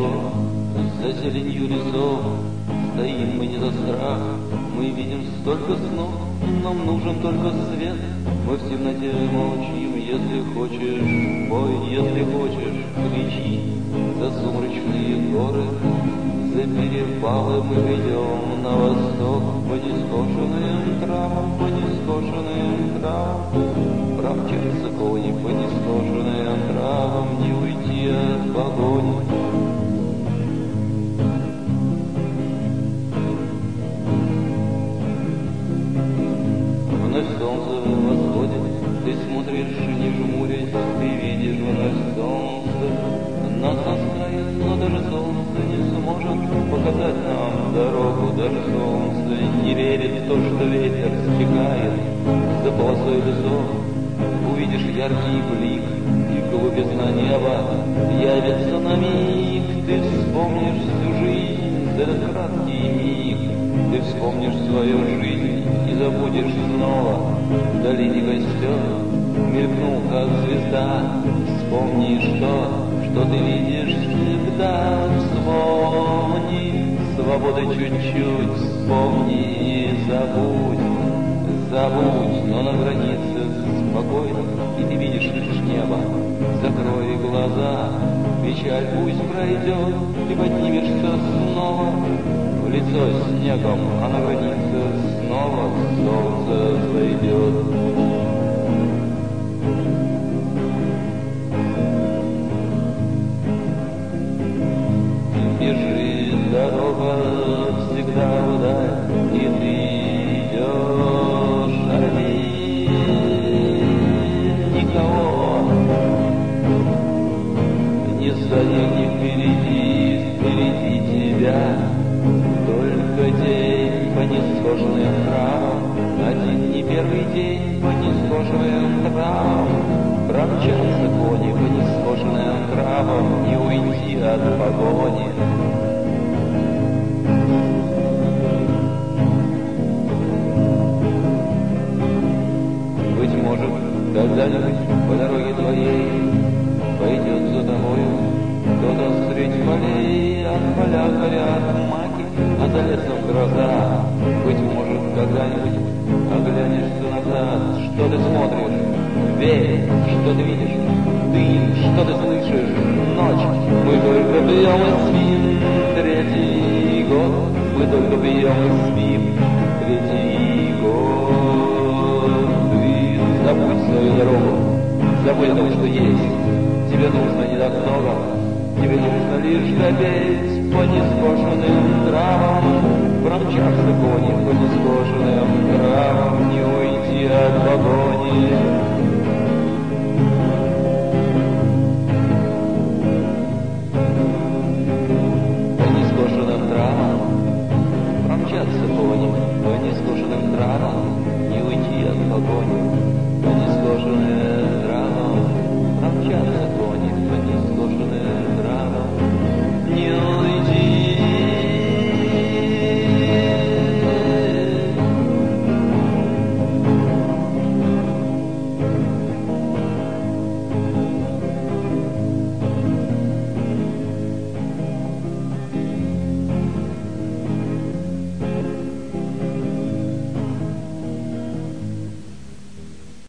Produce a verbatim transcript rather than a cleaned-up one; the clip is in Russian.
ничего, за зеленью лесов стоим мы не за страх. Мы видим столько снов, нам нужен только свет. Мы в темноте молчим, если хочешь пой, если хочешь кричи. За сумрачные горы, за перевалы мы идем на восток. По нескошенным травам, по нескошенным травам промчатся кони, по нескошенным травам не уйти от погони. Вновь солнце восходит, ты смотришь, не жмурясь, ты видишь вновь солнце. Нас оставит, но даже солнце не сможет показать нам дорогу. Даже солнце не верит в то, что ветер стекает за полосой лесов. Увидишь яркий блик, и голубизна неба явится на миг. Ты вспомнишь всю жизнь, этот краткий миг. Ты вспомнишь свою жизнь и забудешь снова. В долине костер мелькнул, как звезда. Вспомни, что, что ты видишь всегда. Вспомни, свободы чуть-чуть, вспомни и забудь. Забудь, но на границе спокойно, и ты видишь лишь небо. Закрой глаза, печаль пусть пройдет, ты поднимешься снова в лицо снегом, а на границе снова солнце зайдет. Бежит дорога всегда вдаль, и ты идешь один, никого ни сзади, ни впереди, впереди тебя только день по нескошенным травам. Один не первый день по нескошенным травам. Промчатся кони по нескошенным травам, не уйти от погони. Быть может, когда-нибудь по дороге твоей пойдет за тобою кто-то средь полей. От поля горят маки, а за лесом гроза. Быть может, когда-нибудь оглянешься назад. Что ты смотришь? Верь, что ты видишь? Ты, что ты слышишь? Ночь. Мы только пьем и спим. Третий год. Мы только пьем и спим. Третий год. Ты забудь свою дорогу. Забудь о том, что есть. Тебе нужно не так много. Тебе нужно лишь допеть по нескошенным травам. Промчатся кони по нескошенным травам, не уйти от погони.